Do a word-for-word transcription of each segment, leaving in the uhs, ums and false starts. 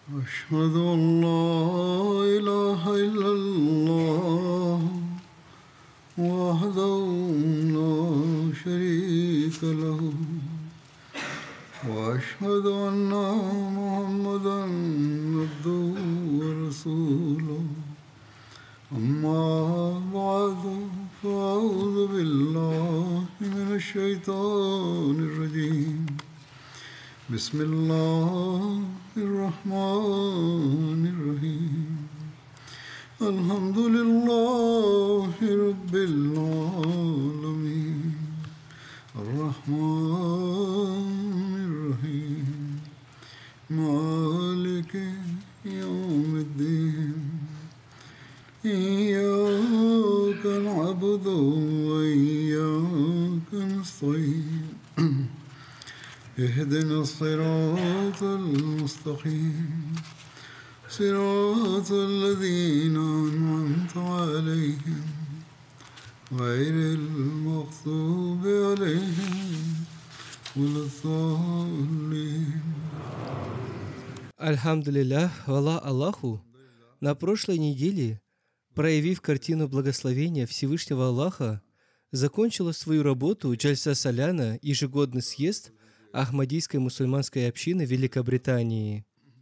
أشهد أن لا إله إلا الله وحده لا شريك له وأشهد أن محمدا عبده ورسوله أما بعد فأعوذ بالله من الشيطان الرجيم بسم الله الرحمن الرحيم الحمد لله رب العالمين الرحمن الرحيم مالك يوم الدين إياك نعبد وإياك نستعين اهدنا الصراط المستقيم صراط الذين أنعمت عليهم غير المغضوب عليهم ولا الضالين. Альхамдулиллах, хвала Аллаху. На прошлой неделе, проявив картину благословения Всевышнего Аллаха, закончила свою работу Джальса Саляна, ежегодный съезд Ахмадийской мусульманской общины Великобритании.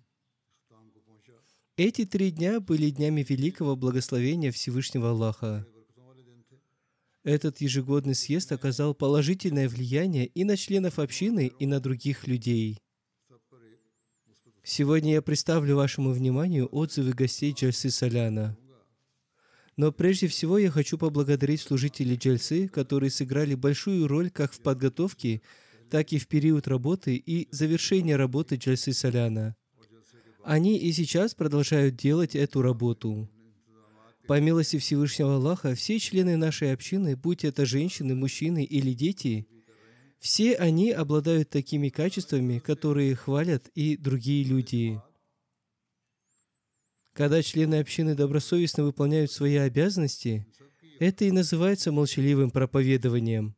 Эти три дня были днями великого благословения Всевышнего Аллаха. Этот ежегодный съезд оказал положительное влияние и на членов общины, и на других людей. Сегодня я представлю вашему вниманию отзывы гостей Джальсы Саляна. Но прежде всего я хочу поблагодарить служителей Джальсы, которые сыграли большую роль как в подготовке, так и в период работы и завершения работы Джальсы Саляна. Они и сейчас продолжают делать эту работу. По милости Всевышнего Аллаха, все члены нашей общины, будь это женщины, мужчины или дети, все они обладают такими качествами, которые хвалят и другие люди. Когда члены общины добросовестно выполняют свои обязанности, это и называется молчаливым проповедованием.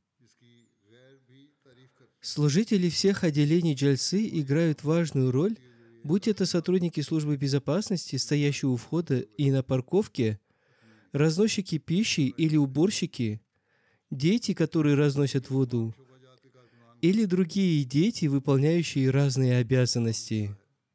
Служители всех отделений Джальсы играют важную роль, будь это сотрудники службы безопасности, стоящие у входа и на парковке, разносчики пищи или уборщики, дети, которые разносят воду, или другие дети, выполняющие разные обязанности.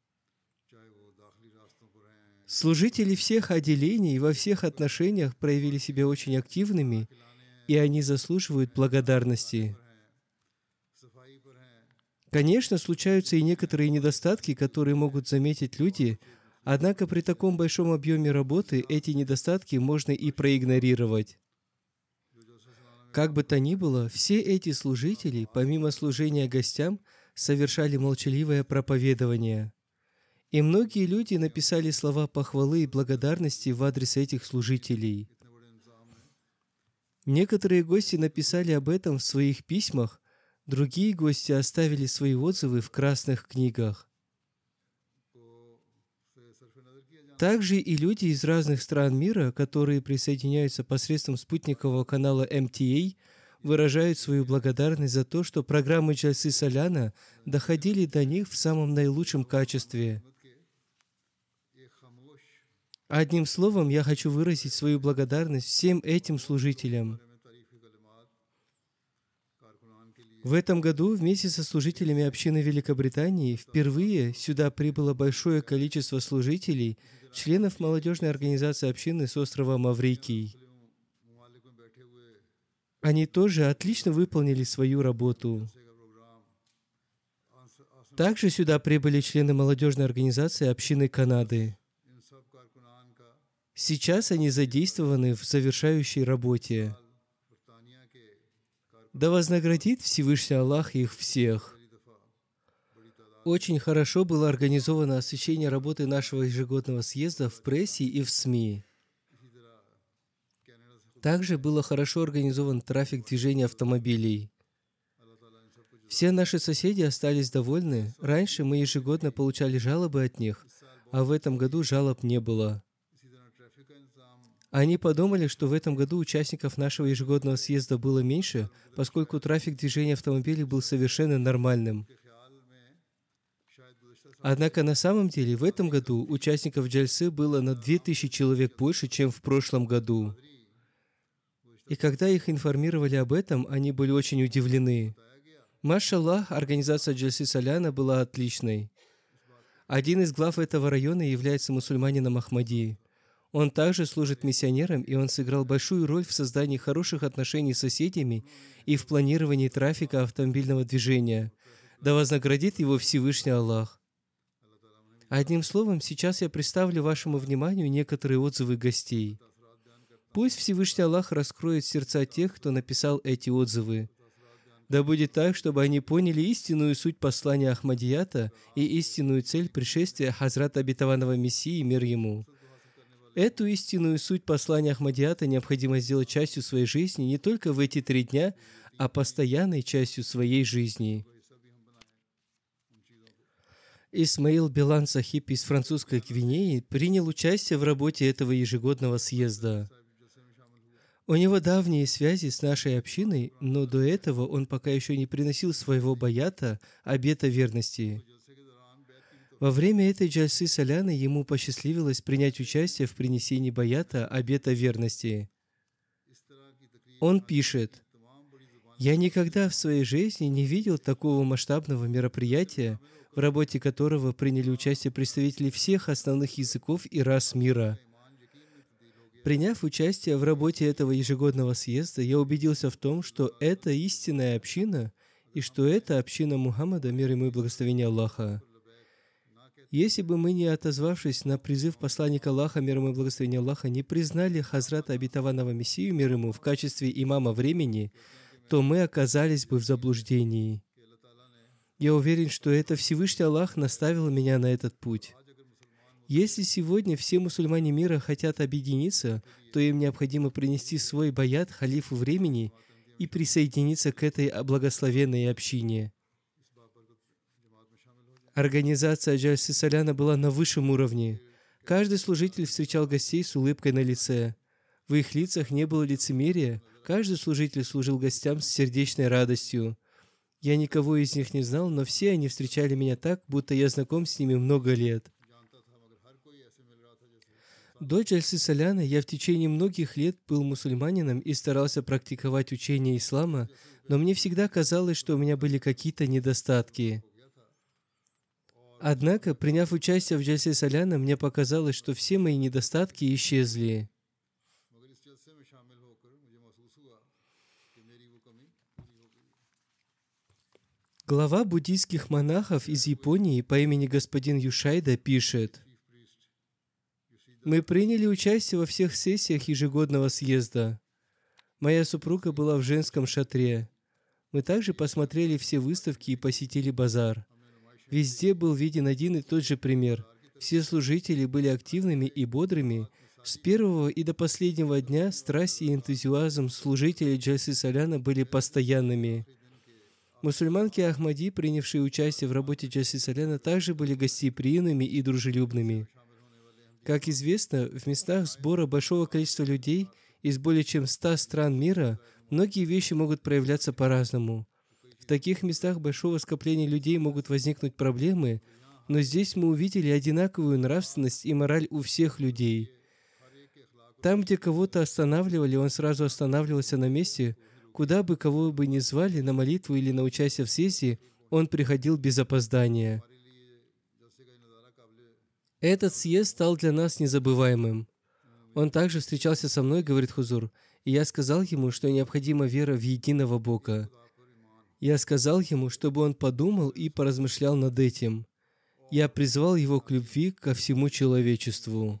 Служители всех отделений во всех отношениях проявили себя очень активными, и они заслуживают благодарности. Конечно, случаются и некоторые недостатки, которые могут заметить люди, однако при таком большом объеме работы эти недостатки можно и проигнорировать. Как бы то ни было, все эти служители, помимо служения гостям, совершали молчаливое проповедование. И многие люди написали слова похвалы и благодарности в адрес этих служителей. Некоторые гости написали об этом в своих письмах, другие гости оставили свои отзывы в красных книгах. Также и люди из разных стран мира, которые присоединяются посредством спутникового канала эм ти эй, выражают свою благодарность за то, что программы Джальсы Саляна доходили до них в самом наилучшем качестве. Одним словом, я хочу выразить свою благодарность всем этим служителям. В этом году вместе со служителями общины Великобритании впервые сюда прибыло большое количество служителей, членов молодежной организации общины с острова Маврикий. Они тоже отлично выполнили свою работу. Также сюда прибыли члены молодежной организации общины Канады. Сейчас они задействованы в завершающей работе. Да вознаградит Всевышний Аллах их всех. Очень хорошо было организовано освещение работы нашего ежегодного съезда в прессе и в СМИ. Также было хорошо организован трафик движения автомобилей. Все наши соседи остались довольны. Раньше мы ежегодно получали жалобы от них, а в этом году жалоб не было. Они подумали, что в этом году участников нашего ежегодного съезда было меньше, поскольку трафик движения автомобилей был совершенно нормальным. Однако на самом деле в этом году участников джальсы было на две тысячи человек больше, чем в прошлом году. И когда их информировали об этом, они были очень удивлены. Машаллах, организация джальсы Саляна была отличной. Один из глав этого района является мусульманином Ахмади. Он также служит миссионером, и он сыграл большую роль в создании хороших отношений с соседями и в планировании трафика автомобильного движения. Да вознаградит его Всевышний Аллах. Одним словом, сейчас я представлю вашему вниманию некоторые отзывы гостей. Пусть Всевышний Аллах раскроет сердца тех, кто написал эти отзывы. Да будет так, чтобы они поняли истинную суть послания Ахмадията и истинную цель пришествия Хазрата Обетованного Мессии, мир ему. Эту истинную суть послания Ахмадията необходимо сделать частью своей жизни не только в эти три дня, а постоянной частью своей жизни. Исмаил Билан Сахиб из французской Гвинеи принял участие в работе этого ежегодного съезда. У него давние связи с нашей общиной, но до этого он пока еще не приносил своего баята, обета верности. Во время этой джальсы Саляны ему посчастливилось принять участие в принесении баята, обета верности. Он пишет: «Я никогда в своей жизни не видел такого масштабного мероприятия, в работе которого приняли участие представители всех основных языков и рас мира. Приняв участие в работе этого ежегодного съезда, я убедился в том, что это истинная община и что это община Мухаммада, мир ему и благословение Аллаха. Если бы мы, не отозвавшись на призыв посланника Аллаха, мир ему и благословение Аллаха, не признали Хазрата Обетованного Мессию, мир ему, в качестве имама времени, то мы оказались бы в заблуждении. Я уверен, что это Всевышний Аллах наставил меня на этот путь. Если сегодня все мусульмане мира хотят объединиться, то им необходимо принести свой баят халифу времени и присоединиться к этой благословенной общине». Организация джальсы Саляна была на высшем уровне. Каждый служитель встречал гостей с улыбкой на лице. В их лицах не было лицемерия, каждый служитель служил гостям с сердечной радостью. Я никого из них не знал, но все они встречали меня так, будто я знаком с ними много лет. До джальсы Саляна я в течение многих лет был мусульманином и старался практиковать учение ислама, но мне всегда казалось, что у меня были какие-то недостатки. Однако, приняв участие в джальсе Саляна, мне показалось, что все мои недостатки исчезли. Глава буддийских монахов из Японии по имени господин Юшайда пишет: «Мы приняли участие во всех сессиях ежегодного съезда. Моя супруга была в женском шатре. Мы также посмотрели все выставки и посетили базар. Везде был виден один и тот же пример. Все служители были активными и бодрыми. С первого и до последнего дня страсть и энтузиазм служителей джальсы Саляна были постоянными. Мусульманки Ахмади, принявшие участие в работе джальсы Саляна, также были гостеприимными и дружелюбными. Как известно, в местах сбора большого количества людей из более чем ста стран мира многие вещи могут проявляться по-разному. В таких местах большого скопления людей могут возникнуть проблемы, но здесь мы увидели одинаковую нравственность и мораль у всех людей. Там, где кого-то останавливали, он сразу останавливался на месте. Куда бы кого бы ни звали на молитву или на участие в съезде, он приходил без опоздания. Этот съезд стал для нас незабываемым. Он также встречался со мной, говорит Хузур, и я сказал ему, что необходима вера в единого Бога. Я сказал ему, чтобы он подумал и поразмышлял над этим. Я призвал его к любви ко всему человечеству.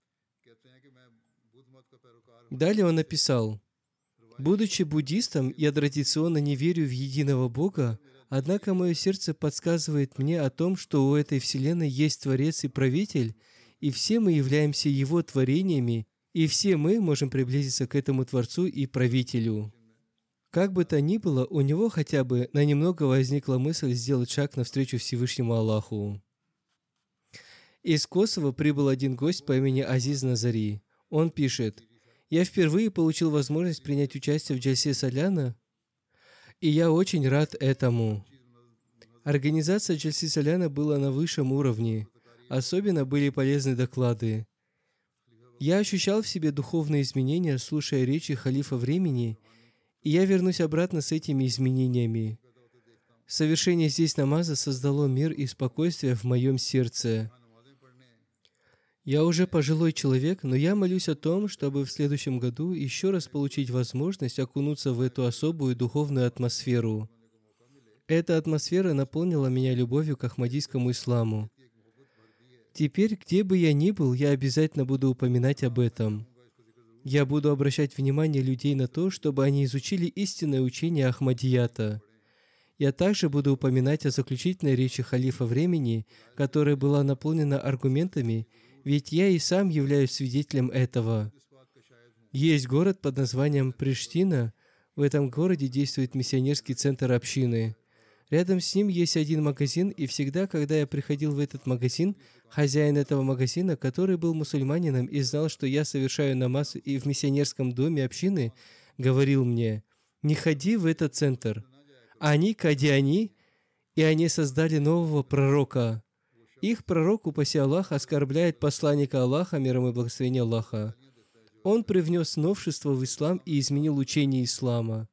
Далее он написал: «Будучи буддистом, я традиционно не верю в единого Бога, однако мое сердце подсказывает мне о том, что у этой вселенной есть Творец и Правитель, и все мы являемся Его творениями, и все мы можем приблизиться к этому Творцу и Правителю». Как бы то ни было, у него хотя бы на немного возникла мысль сделать шаг навстречу Всевышнему Аллаху. Из Косово прибыл один гость по имени Азиз Назари. Он пишет: «Я впервые получил возможность принять участие в джальсе Саляна, и я очень рад этому. Организация Джальсы Саляна была на высшем уровне. Особенно были полезны доклады. Я ощущал в себе духовные изменения, слушая речи халифа времени, и я вернусь обратно с этими изменениями. Совершение здесь намаза создало мир и спокойствие в моем сердце. Я уже пожилой человек, но я молюсь о том, чтобы в следующем году еще раз получить возможность окунуться в эту особую духовную атмосферу. Эта атмосфера наполнила меня любовью к ахмадийскому исламу. Теперь, где бы я ни был, я обязательно буду упоминать об этом. Я буду обращать внимание людей на то, чтобы они изучили истинное учение Ахмадията. Я также буду упоминать о заключительной речи халифа времени, которая была наполнена аргументами, ведь я и сам являюсь свидетелем этого. Есть город под названием Приштина. В этом городе действует миссионерский центр общины. Рядом с ним есть один магазин, и всегда, когда я приходил в этот магазин, хозяин этого магазина, который был мусульманином и знал, что я совершаю намаз и в миссионерском доме общины, говорил мне: «Не ходи в этот центр. Они кадиани, и они создали нового пророка. Их пророк, упаси Аллах, оскорбляет посланника Аллаха, мир ему и благословение Аллаха. Он привнес новшество в ислам и изменил учение ислама.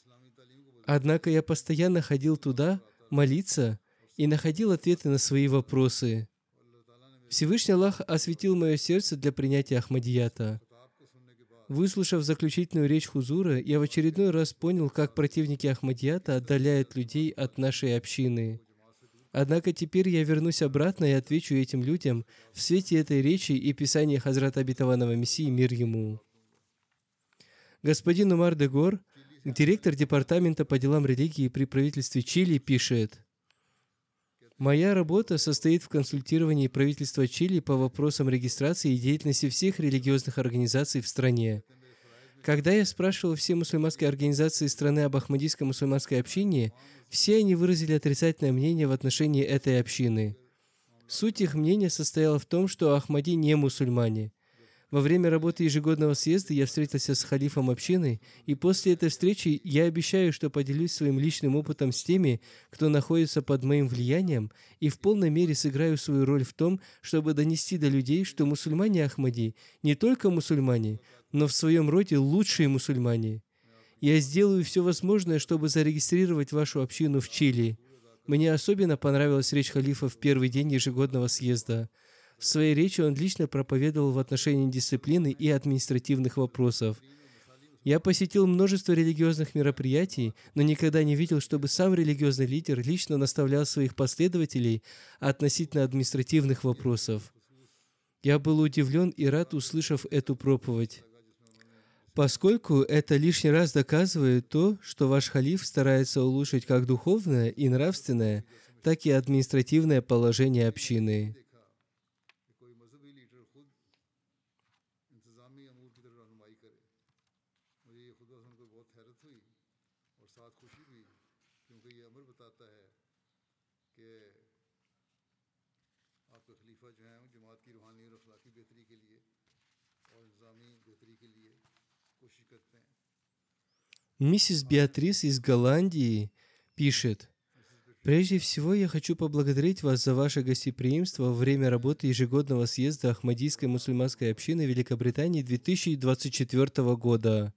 Однако я постоянно ходил туда молиться и находил ответы на свои вопросы. Всевышний Аллах осветил мое сердце для принятия Ахмадията. Выслушав заключительную речь Хузура, я в очередной раз понял, как противники Ахмадията отдаляют людей от нашей общины. Однако теперь я вернусь обратно и отвечу этим людям в свете этой речи и писания Хазрата Обетованного Мессии, мир ему. Господин Умар де Гор, директор департамента по делам религии при правительстве Чили, пишет: «Моя работа состоит в консультировании правительства Чили по вопросам регистрации и деятельности всех религиозных организаций в стране. Когда я спрашивал все мусульманские организации страны об ахмадийской мусульманской общине, все они выразили отрицательное мнение в отношении этой общины. Суть их мнения состояла в том, что Ахмади не мусульмане. Во время работы ежегодного съезда я встретился с халифом общины, и после этой встречи я обещаю, что поделюсь своим личным опытом с теми, кто находится под моим влиянием, и в полной мере сыграю свою роль в том, чтобы донести до людей, что мусульмане Ахмади не только мусульмане, но в своем роде лучшие мусульмане. Я сделаю все возможное, чтобы зарегистрировать вашу общину в Чили. Мне особенно понравилась речь халифа в первый день ежегодного съезда. В своей речи он лично проповедовал в отношении дисциплины и административных вопросов. Я посетил множество религиозных мероприятий, но никогда не видел, чтобы сам религиозный лидер лично наставлял своих последователей относительно административных вопросов. Я был удивлен и рад, услышав эту проповедь, поскольку это лишний раз доказывает то, что ваш халиф старается улучшить как духовное и нравственное, так и административное положение общины. Миссис Беатрис из Голландии пишет: «Прежде всего я хочу поблагодарить вас за ваше гостеприимство во время работы ежегодного съезда Ахмадийской мусульманской общины Великобритании две тысячи двадцать четвёртого года.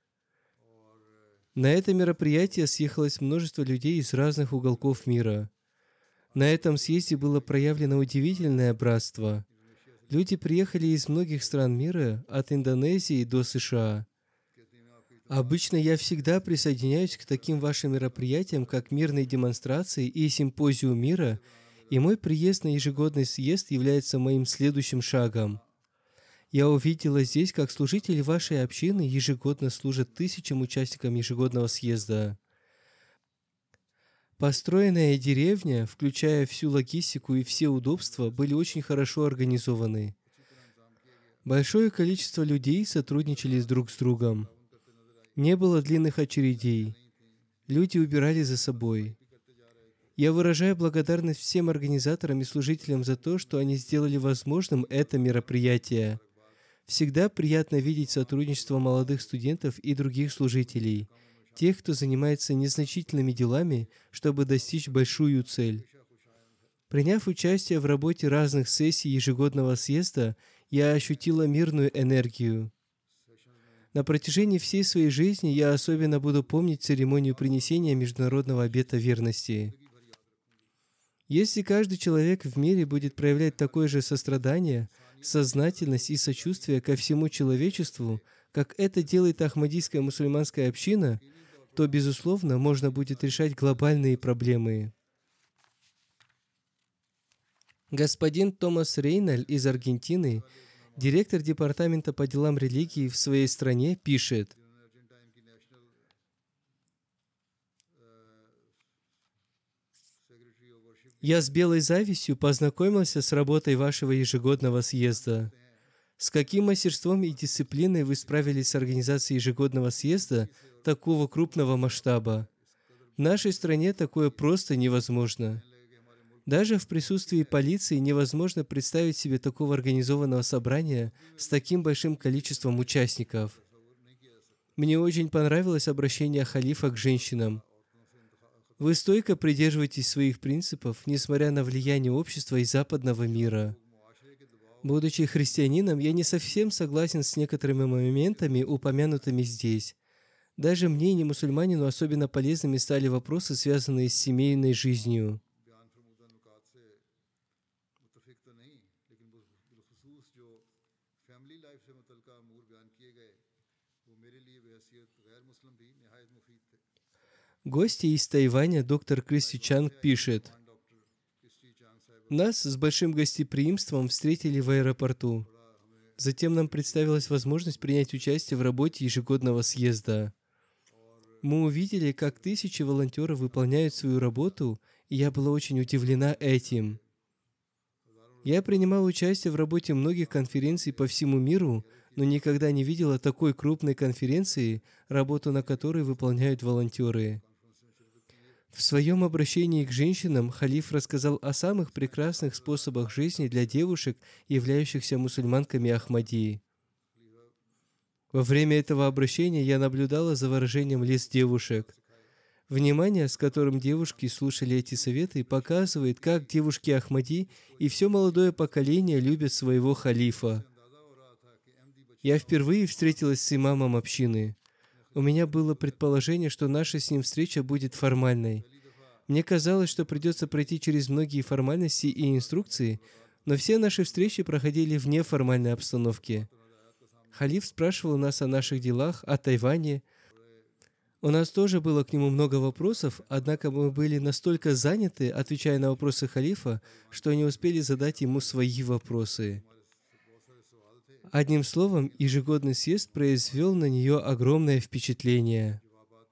На это мероприятие съехалось множество людей из разных уголков мира. На этом съезде было проявлено удивительное братство. Люди приехали из многих стран мира, от Индонезии до США. Обычно я всегда присоединяюсь к таким вашим мероприятиям, как мирные демонстрации и симпозиум мира, и мой приезд на ежегодный съезд является моим следующим шагом. Я увидела здесь, как служители вашей общины ежегодно служат тысячам участникам ежегодного съезда. Построенная деревня, включая всю логистику и все удобства, были очень хорошо организованы. Большое количество людей сотрудничали друг с другом. Не было длинных очередей. Люди убирали за собой. Я выражаю благодарность всем организаторам и служителям за то, что они сделали возможным это мероприятие. Всегда приятно видеть сотрудничество молодых студентов и других служителей. тех, кто занимается незначительными делами, чтобы достичь большую цель. Приняв участие в работе разных сессий ежегодного съезда, я ощутила мирную энергию. На протяжении всей своей жизни я особенно буду помнить церемонию принесения Международного обета верности. Если каждый человек в мире будет проявлять такое же сострадание, сознательность и сочувствие ко всему человечеству, как это делает Ахмадийская мусульманская община, то, безусловно, можно будет решать глобальные проблемы. Господин Томас Рейналь из Аргентины, директор Департамента по делам религии в своей стране, пишет: «Я с белой завистью познакомился с работой вашего ежегодного съезда. С каким мастерством и дисциплиной вы справились с организацией ежегодного съезда такого крупного масштаба? В нашей стране такое просто невозможно. Даже в присутствии полиции невозможно представить себе такого организованного собрания с таким большим количеством участников. Мне очень понравилось обращение халифа к женщинам. Вы стойко придерживаетесь своих принципов, несмотря на влияние общества и западного мира. Будучи христианином, я не совсем согласен с некоторыми моментами, упомянутыми здесь. Даже мне, не мусульманину, особенно полезными стали вопросы, связанные с семейной жизнью. Гости из Тайваня, доктор Кристи Чанг, пишет: «Нас с большим гостеприимством встретили в аэропорту. Затем нам представилась возможность принять участие в работе ежегодного съезда. Мы увидели, как тысячи волонтеров выполняют свою работу, и я была очень удивлена этим. Я принимала участие в работе многих конференций по всему миру, но никогда не видела такой крупной конференции, работу на которой выполняют волонтеры». В своем обращении к женщинам халиф рассказал о самых прекрасных способах жизни для девушек, являющихся мусульманками Ахмадии. Во время этого обращения я наблюдала за выражением лиц девушек. Внимание, с которым девушки слушали эти советы, показывает, как девушки Ахмади и все молодое поколение любят своего халифа. Я впервые встретилась с имамом общины. У меня было предположение, что наша с ним встреча будет формальной. Мне казалось, что придется пройти через многие формальности и инструкции, но все наши встречи проходили в неформальной обстановке. Халиф спрашивал нас о наших делах, о Тайване. У нас тоже было к нему много вопросов, однако мы были настолько заняты, отвечая на вопросы халифа, что не успели задать ему свои вопросы. Одним словом, ежегодный съезд произвел на нее огромное впечатление.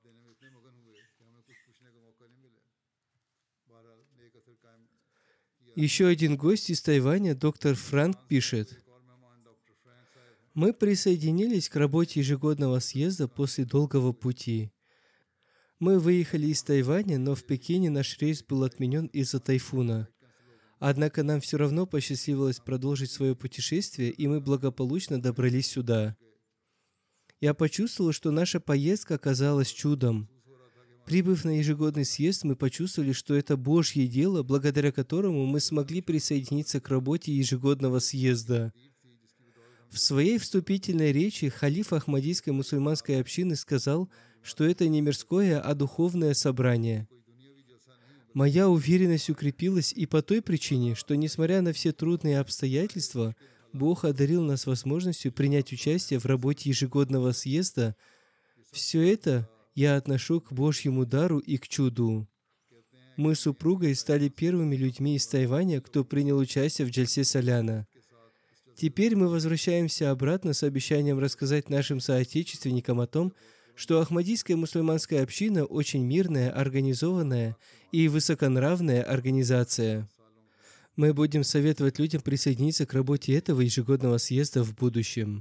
Еще один гость из Тайваня, доктор Франк, пишет: «Мы присоединились к работе ежегодного съезда после долгого пути. Мы выехали из Тайваня, но в Пекине наш рейс был отменен из-за тайфуна. Однако нам все равно посчастливилось продолжить свое путешествие, и мы благополучно добрались сюда. Я почувствовал, что наша поездка оказалась чудом. Прибыв на ежегодный съезд, мы почувствовали, что это Божье дело, благодаря которому мы смогли присоединиться к работе ежегодного съезда». В своей вступительной речи халиф Ахмадийской мусульманской общины сказал, что это не мирское, а духовное собрание. Моя уверенность укрепилась и по той причине, что, несмотря на все трудные обстоятельства, Бог одарил нас возможностью принять участие в работе ежегодного съезда. Все это я отношу к Божьему дару и к чуду. Мы с супругой стали первыми людьми из Тайваня, кто принял участие в Джальсе Саляна. Теперь мы возвращаемся обратно с обещанием рассказать нашим соотечественникам о том, что Ахмадийская мусульманская община очень мирная, организованная и высоконравная организация. Мы будем советовать людям присоединиться к работе этого ежегодного съезда в будущем.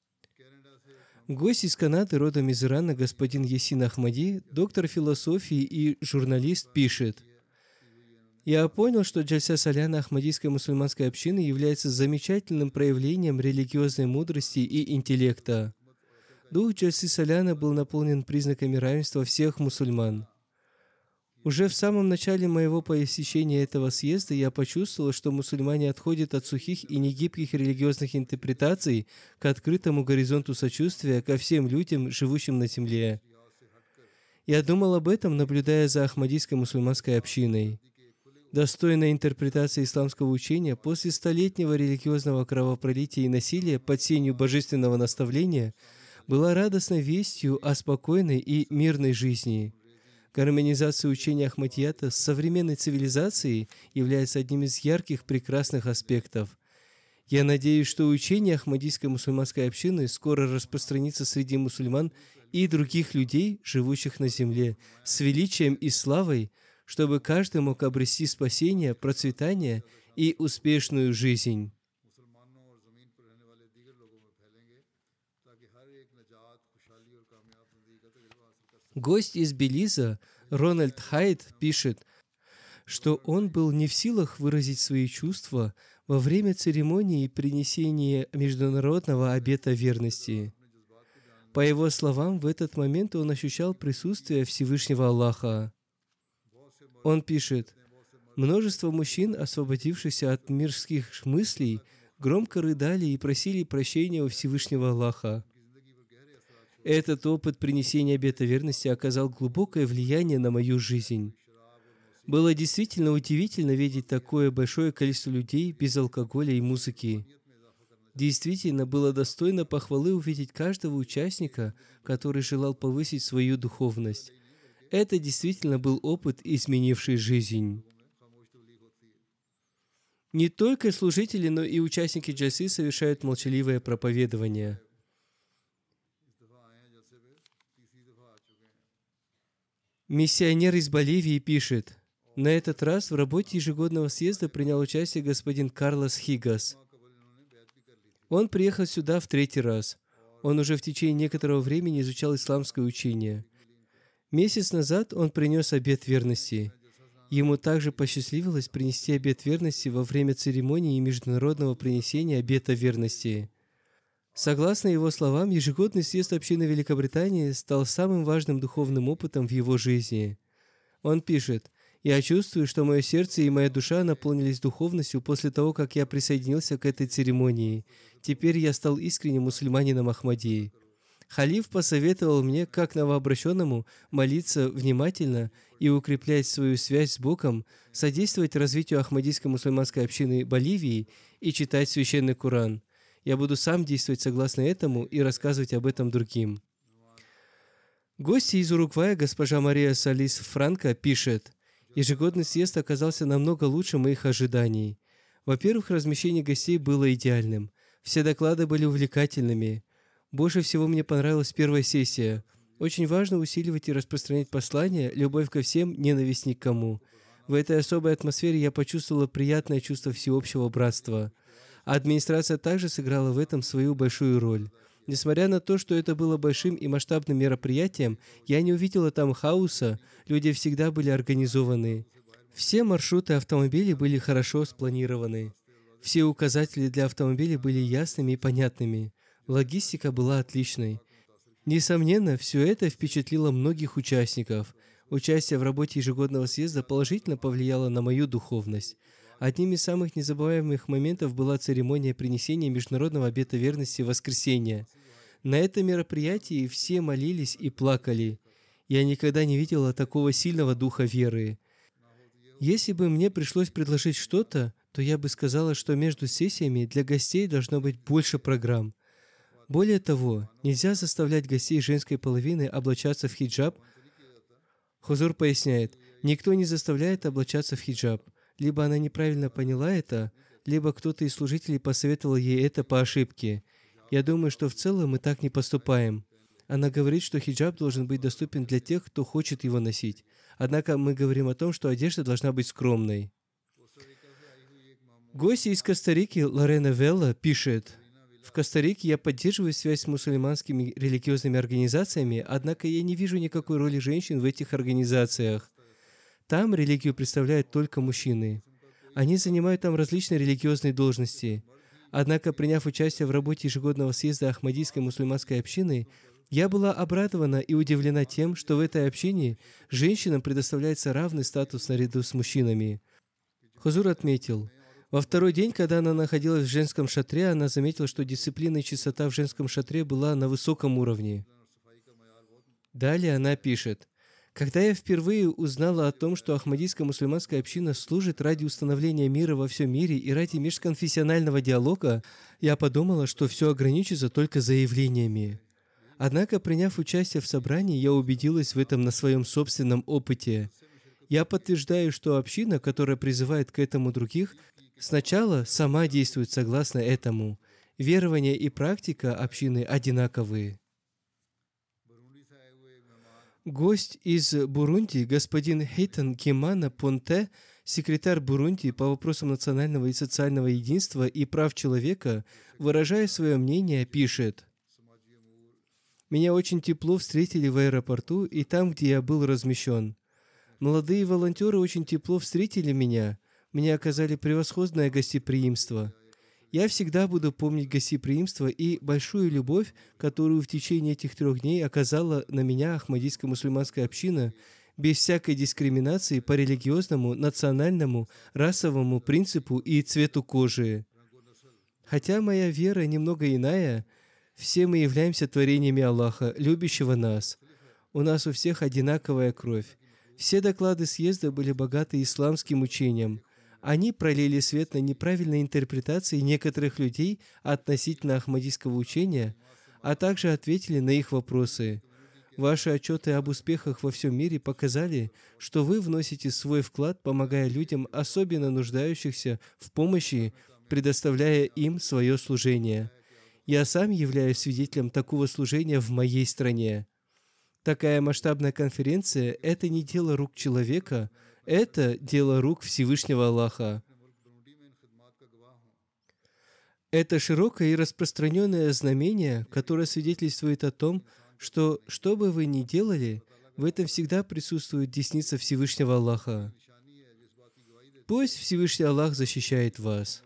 Гость из Канады, родом из Ирана, господин Ясин Ахмади, доктор философии и журналист, пишет: «Я понял, что Джальса Саляна Ахмадийской мусульманской общины является замечательным проявлением религиозной мудрости и интеллекта. Дух Джальсы Саляна был наполнен признаками равенства всех мусульман. Уже в самом начале моего посещения этого съезда я почувствовал, что мусульмане отходят от сухих и негибких религиозных интерпретаций к открытому горизонту сочувствия ко всем людям, живущим на земле. Я думал об этом, наблюдая за Ахмадийской мусульманской общиной. Достойная интерпретация исламского учения после столетнего религиозного кровопролития и насилия под сенью божественного наставления была радостной вестью о спокойной и мирной жизни. Гармонизация учения Ахмадията с современной цивилизацией является одним из ярких, прекрасных аспектов. Я надеюсь, что учение Ахмадийской мусульманской общины скоро распространится среди мусульман и других людей, живущих на земле, с величием и славой, чтобы каждый мог обрести спасение, процветание и успешную жизнь. Гость из Белиза, Рональд Хайд, пишет, что он был не в силах выразить свои чувства во время церемонии принесения международного обета верности. По его словам, в этот момент он ощущал присутствие Всевышнего Аллаха. Он пишет, «Множество мужчин, освободившихся от мирских мыслей, громко рыдали и просили прощения у Всевышнего Аллаха. Этот опыт принесения обета верности оказал глубокое влияние на мою жизнь. Было действительно удивительно видеть такое большое количество людей без алкоголя и музыки. Действительно было достойно похвалы увидеть каждого участника, который желал повысить свою духовность. Это действительно был опыт, изменивший жизнь». Не только служители, но и участники джальсы совершают молчаливое проповедование. Миссионер из Боливии пишет, на этот раз в работе ежегодного съезда принял участие господин Карлос Хигас. Он приехал сюда в третий раз. Он уже в течение некоторого времени изучал исламское учение. Месяц назад он принес обет верности. Ему также посчастливилось принести обет верности во время церемонии международного принесения обета верности. Согласно его словам, ежегодный съезд общины Великобритании стал самым важным духовным опытом в его жизни. Он пишет, «Я чувствую, что мое сердце и моя душа наполнились духовностью после того, как я присоединился к этой церемонии. Теперь я стал искренним мусульманином Ахмадии». Халиф посоветовал мне, как новообращенному, молиться внимательно и укреплять свою связь с Богом, содействовать развитию Ахмадийской мусульманской общины Боливии и читать священный Коран. Я буду сам действовать согласно этому и рассказывать об этом другим. Гости из Уругвая, госпожа Мария Салис Франко, пишет, ежегодный съезд оказался намного лучше моих ожиданий. Во-первых, размещение гостей было идеальным. Все доклады были увлекательными. Больше всего мне понравилась первая сессия. Очень важно усиливать и распространять послание «Любовь ко всем, ненависть ни к кому». В этой особой атмосфере я почувствовала приятное чувство всеобщего братства. Администрация также сыграла в этом свою большую роль. Несмотря на то, что это было большим и масштабным мероприятием, я не увидела там хаоса, люди всегда были организованы. Все маршруты автомобилей были хорошо спланированы. Все указатели для автомобилей были ясными и понятными. Логистика была отличной. Несомненно, все это впечатлило многих участников. Участие в работе ежегодного съезда положительно повлияло на мою духовность. Одним из самых незабываемых моментов была церемония принесения международного обета верности в воскресенье. На этом мероприятии все молились и плакали. Я никогда не видела такого сильного духа веры. Если бы мне пришлось предложить что-то, то я бы сказала, что между сессиями для гостей должно быть больше программ. Более того, нельзя заставлять гостей женской половины облачаться в хиджаб. Хузур поясняет, никто не заставляет облачаться в хиджаб. Либо она неправильно поняла это, либо кто-то из служителей посоветовал ей это по ошибке. Я думаю, что в целом мы так не поступаем. Она говорит, что хиджаб должен быть доступен для тех, кто хочет его носить. Однако мы говорим о том, что одежда должна быть скромной. Гость из Коста-Рики Лорена Велла пишет, «В Коста-Рике я поддерживаю связь с мусульманскими религиозными организациями, однако я не вижу никакой роли женщин в этих организациях. Там религию представляют только мужчины. Они занимают там различные религиозные должности. Однако, приняв участие в работе ежегодного съезда Ахмадийской мусульманской общины, Я была обрадована и удивлена тем, что в этой общине женщинам предоставляется равный статус наряду с мужчинами. Хузур отметил, во второй день, когда она находилась в женском шатре, она заметила, что дисциплина и чистота в женском шатре была на высоком уровне. Далее она пишет, «Когда я впервые узнала о том, что Ахмадийская мусульманская община служит ради установления мира во всем мире и ради межконфессионального диалога, я подумала, что все ограничится только заявлениями. Однако, приняв участие в собрании, я убедилась в этом на своем собственном опыте. Я подтверждаю, что община, которая призывает к этому других, сначала сама действует согласно этому. Верование и практика общины одинаковые». Гость из Бурунди, господин Хейтан Кимана Понте, секретарь Бурунди по вопросам национального и социального единства и прав человека, выражая свое мнение, пишет: «Меня очень тепло встретили в аэропорту и там, где я был размещен. Молодые волонтеры очень тепло встретили меня. Мне оказали превосходное гостеприимство. Я всегда буду помнить гостеприимство и большую любовь, которую в течение этих трех дней оказала на меня Ахмадийская мусульманская община, без всякой дискриминации по религиозному, национальному, расовому принципу и цвету кожи. Хотя моя вера немного иная, все мы являемся творениями Аллаха, любящего нас. У нас у всех одинаковая кровь. Все доклады съезда были богаты исламским учением. Они пролили свет на неправильные интерпретации некоторых людей относительно ахмадийского учения, а также ответили на их вопросы. Ваши отчеты об успехах во всем мире показали, что вы вносите свой вклад, помогая людям, особенно нуждающихся в помощи, предоставляя им свое служение. Я сам являюсь свидетелем такого служения в моей стране. Такая масштабная конференция – это не дело рук человека, это дело рук Всевышнего Аллаха. Это широкое и распространенное знамение, которое свидетельствует о том, что, что бы вы ни делали, в этом всегда присутствует десница Всевышнего Аллаха. Пусть Всевышний Аллах защищает вас.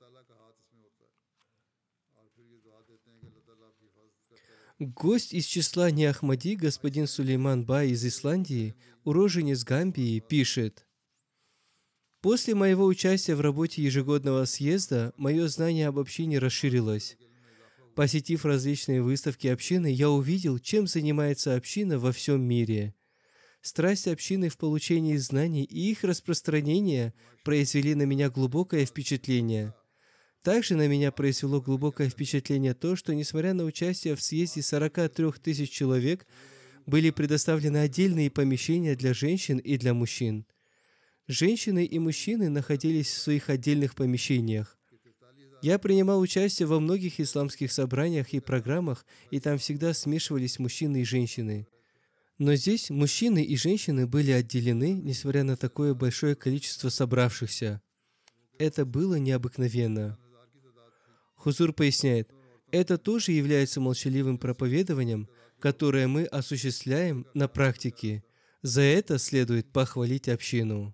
Гость из числа неахмади, господин Сулейман Бай из Исландии, уроженец Гамбии, пишет: «После моего участия в работе ежегодного съезда, мое знание об общине расширилось. Посетив различные выставки общины, я увидел, чем занимается община во всем мире. Страсть общины в получении знаний и их распространение произвели на меня глубокое впечатление. Также на меня произвело глубокое впечатление то, что, несмотря на участие в съезде сорока трёх тысяч человек, были предоставлены отдельные помещения для женщин и для мужчин. Женщины и мужчины находились в своих отдельных помещениях. Я принимал участие во многих исламских собраниях и программах, и там всегда смешивались мужчины и женщины. Но здесь мужчины и женщины были отделены, несмотря на такое большое количество собравшихся. Это было необыкновенно». Хузур поясняет, это тоже является молчаливым проповедованием, которое мы осуществляем на практике. За это следует похвалить общину.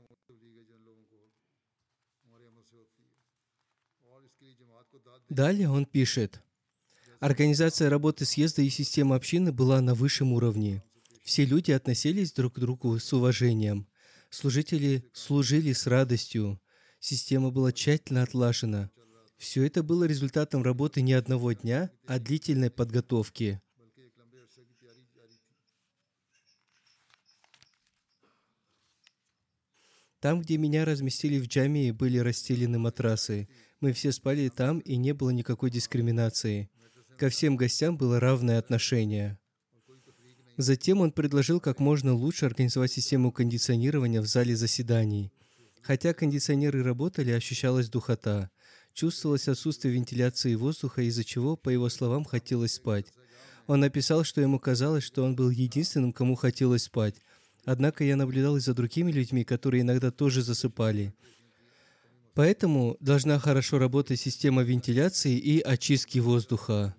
Далее он пишет: организация работы съезда и система общины была на высшем уровне. Все люди относились друг к другу с уважением. Служители служили с радостью. Система была тщательно отлажена. Все это было результатом работы не одного дня, а длительной подготовки. Там, где меня разместили в джамии, были расстелены матрасы. Мы все спали там, и не было никакой дискриминации. Ко всем гостям было равное отношение. Затем он предложил как можно лучше организовать систему кондиционирования в зале заседаний. Хотя кондиционеры работали, ощущалась духота. Чувствовалось отсутствие вентиляции воздуха, из-за чего, по его словам, хотелось спать. Он написал, что ему казалось, что он был единственным, кому хотелось спать. Однако я наблюдал и за другими людьми, которые иногда тоже засыпали. Поэтому должна хорошо работать система вентиляции и очистки воздуха.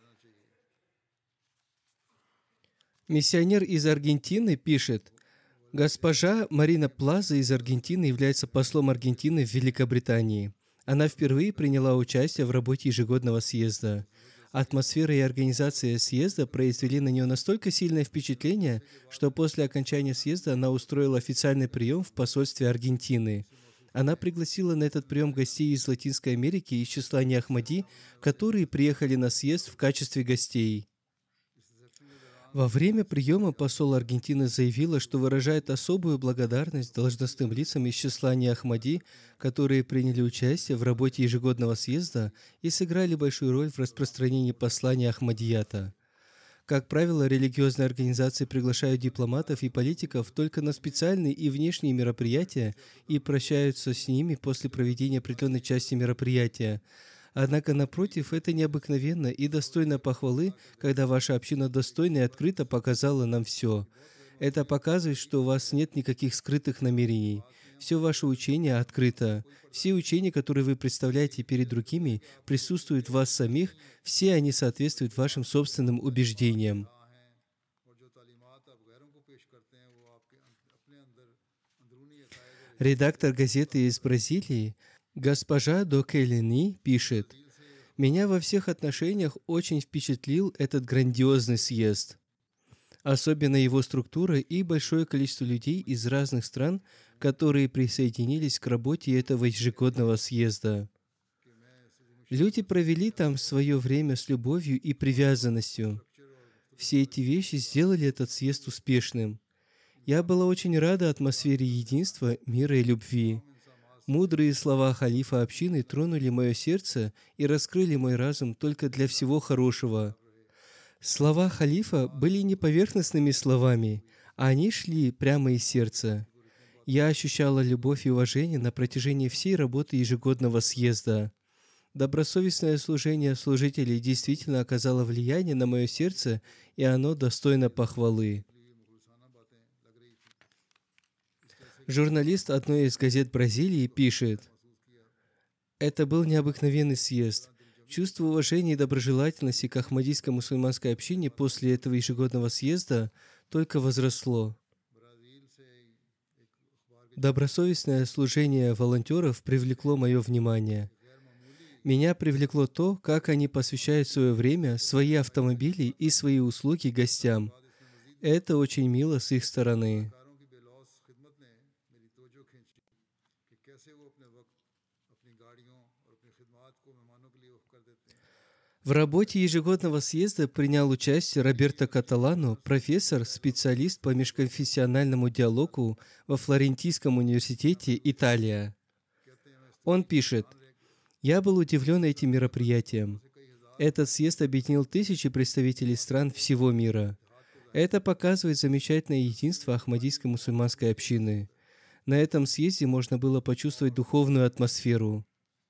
Миссионер из Аргентины пишет: Госпожа Марина Плаза из Аргентины является послом Аргентины в Великобритании. Она впервые приняла участие в работе ежегодного съезда. Атмосфера и организация съезда произвели на нее настолько сильное впечатление, что после окончания съезда она устроила официальный прием в посольстве Аргентины. Она пригласила на этот прием гостей из Латинской Америки из числа неахмади, которые приехали на съезд в качестве гостей. Во время приема посол Аргентины заявила, что выражает особую благодарность должностным лицам из числа неахмади, которые приняли участие в работе ежегодного съезда и сыграли большую роль в распространении послания Ахмадията. Как правило, религиозные организации приглашают дипломатов и политиков только на специальные и внешние мероприятия и прощаются с ними после проведения определенной части мероприятия. Однако, напротив, это необыкновенно и достойно похвалы, когда ваша община достойно и открыто показала нам все. Это показывает, что у вас нет никаких скрытых намерений. Все ваше учение открыто. Все учения, которые вы представляете перед другими, присутствуют в вас самих, все они соответствуют вашим собственным убеждениям. Редактор газеты из Бразилии госпожа Докелени пишет: «Меня во всех отношениях очень впечатлил этот грандиозный съезд. Особенно его структура и большое количество людей из разных стран, которые присоединились к работе этого ежегодного съезда. Люди провели там свое время с любовью и привязанностью. Все эти вещи сделали этот съезд успешным. Я была очень рада атмосфере единства, мира и любви. Мудрые слова халифа общины тронули мое сердце и раскрыли мой разум только для всего хорошего. Слова халифа были не поверхностными словами, а они шли прямо из сердца. Я ощущала любовь и уважение на протяжении всей работы ежегодного съезда. Добросовестное служение служителей действительно оказало влияние на мое сердце, и оно достойно похвалы». Журналист одной из газет Бразилии пишет: «Это был необыкновенный съезд. Чувство уважения и доброжелательности к ахмадийской мусульманской общине после этого ежегодного съезда только возросло. Добросовестное служение волонтеров привлекло мое внимание. Меня привлекло то, как они посвящают свое время, свои автомобили и свои услуги гостям. Это очень мило с их стороны». В работе ежегодного съезда принял участие Роберто Каталано, профессор, специалист по межконфессиональному диалогу во Флорентийском университете, Италия. Он пишет: «Я был удивлен этим мероприятием. Этот съезд объединил тысячи представителей стран всего мира. Это показывает замечательное единство ахмадийской мусульманской общины. На этом съезде можно было почувствовать духовную атмосферу.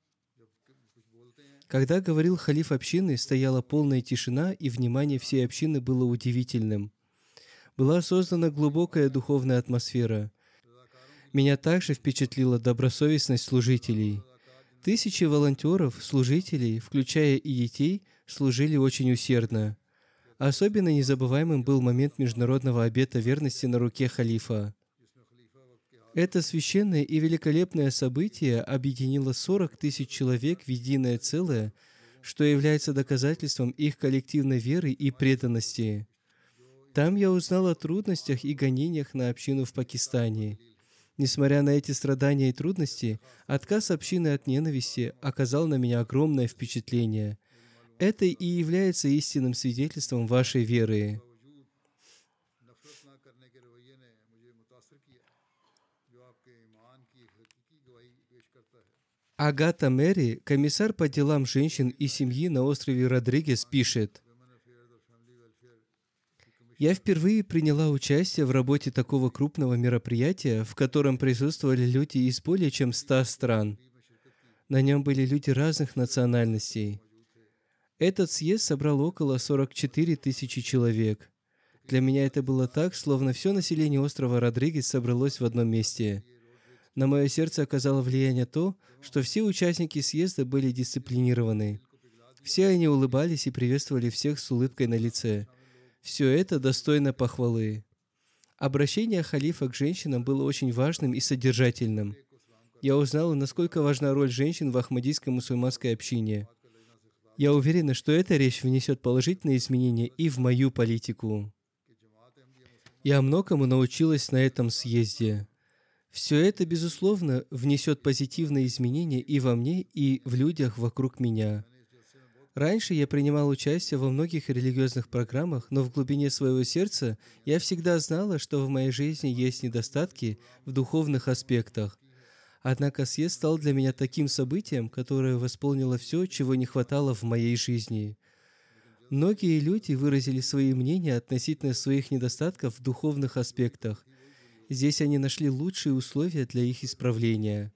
Когда говорил халиф общины, стояла полная тишина, и внимание всей общины было удивительным. Была создана глубокая духовная атмосфера. Меня также впечатлила добросовестность служителей. Тысячи волонтеров, служителей, включая и детей, служили очень усердно. Особенно незабываемым был момент международного обета верности на руке халифа. Это священное и великолепное событие объединило сорок тысяч человек в единое целое, что является доказательством их коллективной веры и преданности. Там я узнал о трудностях и гонениях на общину в Пакистане. Несмотря на эти страдания и трудности, отказ общины от ненависти оказал на меня огромное впечатление. Это и является истинным свидетельством вашей веры». Агата Мэри, комиссар по делам женщин и семьи на острове Родригес, пишет: «Я впервые приняла участие в работе такого крупного мероприятия, в котором присутствовали люди из более чем ста стран. На нем были люди разных национальностей. Этот съезд собрал около сорок четыре тысячи человек. Для меня это было так, словно все население острова Родригес собралось в одном месте. На мое сердце оказало влияние то, что все участники съезда были дисциплинированы. Все они улыбались и приветствовали всех с улыбкой на лице. Все это достойно похвалы. Обращение халифа к женщинам было очень важным и содержательным. Я узнал, насколько важна роль женщин в ахмадийской мусульманской общине. Я уверен, что эта речь внесет положительные изменения и в мою политику. Я многому научилась на этом съезде. Все это, безусловно, внесет позитивные изменения и во мне, и в людях вокруг меня. Раньше я принимал участие во многих религиозных программах, но в глубине своего сердца я всегда знала, что в моей жизни есть недостатки в духовных аспектах. Однако съезд стал для меня таким событием, которое восполнило все, чего не хватало в моей жизни. Многие люди выразили свои мнения относительно своих недостатков в духовных аспектах. Здесь они нашли лучшие условия для их исправления.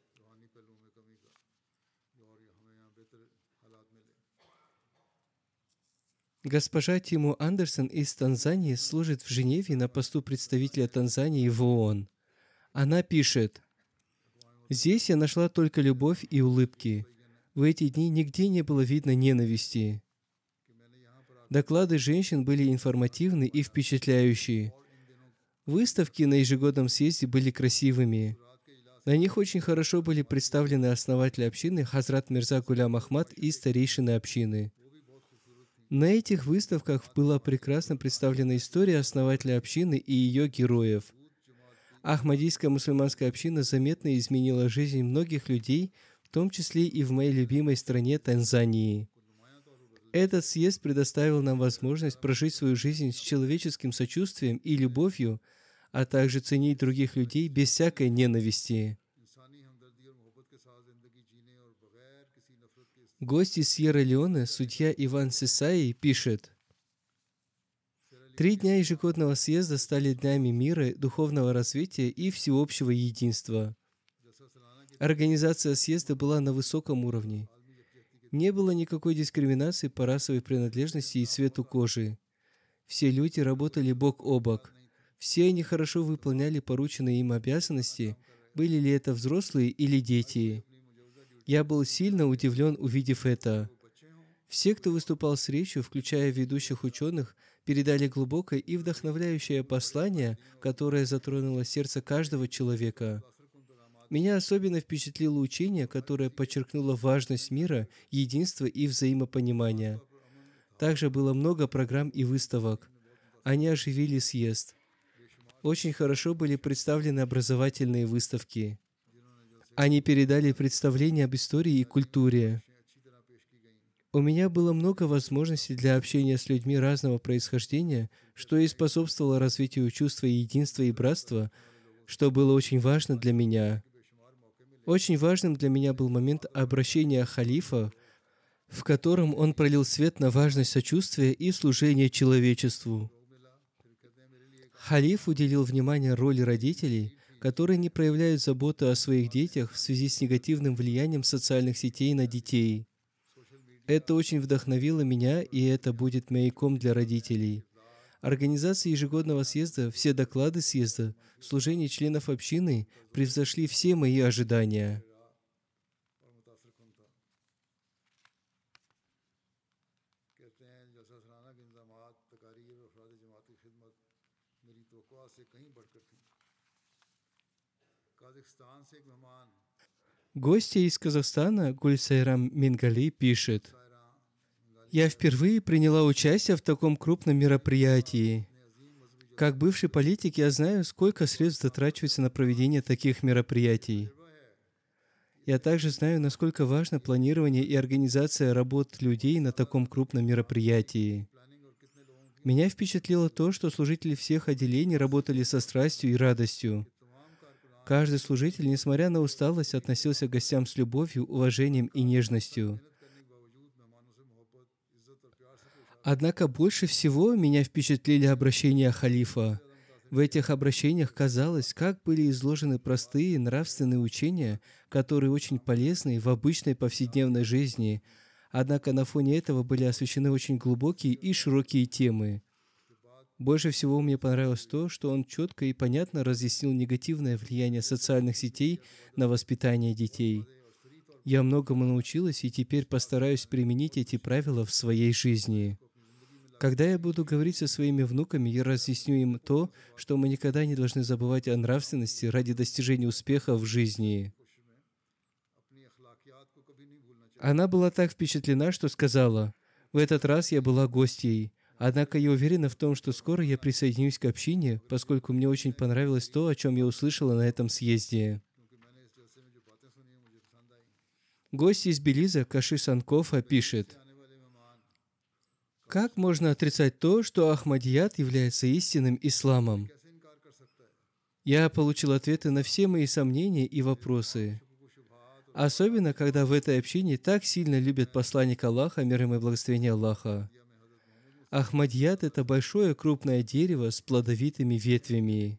Госпожа Тиму Андерсон из Танзании служит в Женеве на посту представителя Танзании в ООН. Она пишет: «Здесь я нашла только любовь и улыбки. В эти дни нигде не было видно ненависти. Доклады женщин были информативны и впечатляющие. Выставки на ежегодном съезде были красивыми. На них очень хорошо были представлены основатели общины Хазрат Мирза Гулям Ахмад и старейшины общины. На этих выставках была прекрасно представлена история основателя общины и ее героев. Ахмадийская мусульманская община заметно изменила жизнь многих людей, в том числе и в моей любимой стране Танзании. Этот съезд предоставил нам возможность прожить свою жизнь с человеческим сочувствием и любовью, а также ценить других людей без всякой ненависти». Гость из Сьерра-Леоне, судья Иван Сесаи, пишет: «Три дня ежегодного съезда стали днями мира, духовного развития и всеобщего единства. Организация съезда была на высоком уровне. Не было никакой дискриминации по расовой принадлежности и цвету кожи. Все люди работали бок о бок. Все они хорошо выполняли порученные им обязанности, были ли это взрослые или дети. Я был сильно удивлен, увидев это. Все, кто выступал с речью, включая ведущих ученых, передали глубокое и вдохновляющее послание, которое затронуло сердце каждого человека. Меня особенно впечатлило учение, которое подчеркнуло важность мира, единства и взаимопонимания. Также было много программ и выставок. Они оживили съезд. Очень хорошо были представлены образовательные выставки. Они передали представления об истории и культуре. У меня было много возможностей для общения с людьми разного происхождения, что и способствовало развитию чувства единства и братства, что было очень важно для меня. Очень важным для меня был момент обращения халифа, в котором он пролил свет на важность сочувствия и служения человечеству. Халиф уделил внимание роли родителей, которые не проявляют заботу о своих детях в связи с негативным влиянием социальных сетей на детей. Это очень вдохновило меня, и это будет маяком для родителей. Организация ежегодного съезда, все доклады съезда, служение членов общины превзошли все мои ожидания. Гостья из Казахстана Гульсайрам Мингали пишет: «Я впервые приняла участие в таком крупном мероприятии. Как бывший политик я знаю, сколько средств затрачивается на проведение таких мероприятий. Я также знаю, насколько важно планирование и организация работ людей на таком крупном мероприятии. Меня впечатлило то, что служители всех отделений работали со страстью и радостью. Каждый служитель, несмотря на усталость, относился к гостям с любовью, уважением и нежностью. Однако больше всего меня впечатлили обращения халифа. В этих обращениях казалось, как были изложены простые нравственные учения, которые очень полезны в обычной повседневной жизни, однако на фоне этого были освещены очень глубокие и широкие темы. Больше всего мне понравилось то, что он четко и понятно разъяснил негативное влияние социальных сетей на воспитание детей. Я многому научилась и теперь постараюсь применить эти правила в своей жизни. Когда я буду говорить со своими внуками, я разъясню им то, что мы никогда не должны забывать о нравственности ради достижения успеха в жизни. Она была так впечатлена, что сказала: «В этот раз я была гостьей, однако я уверена в том, что скоро я присоединюсь к общине, поскольку мне очень понравилось то, о чем я услышала на этом съезде». Гость из Белиза Каши Санкофа пишет: «Как можно отрицать то, что Ахмадият является истинным исламом? Я получил ответы на все мои сомнения и вопросы. Особенно, когда в этой общине так сильно любят посланника Аллаха, мир ему и благословение Аллаха. Ахмадият — это большое крупное дерево с плодовитыми ветвями».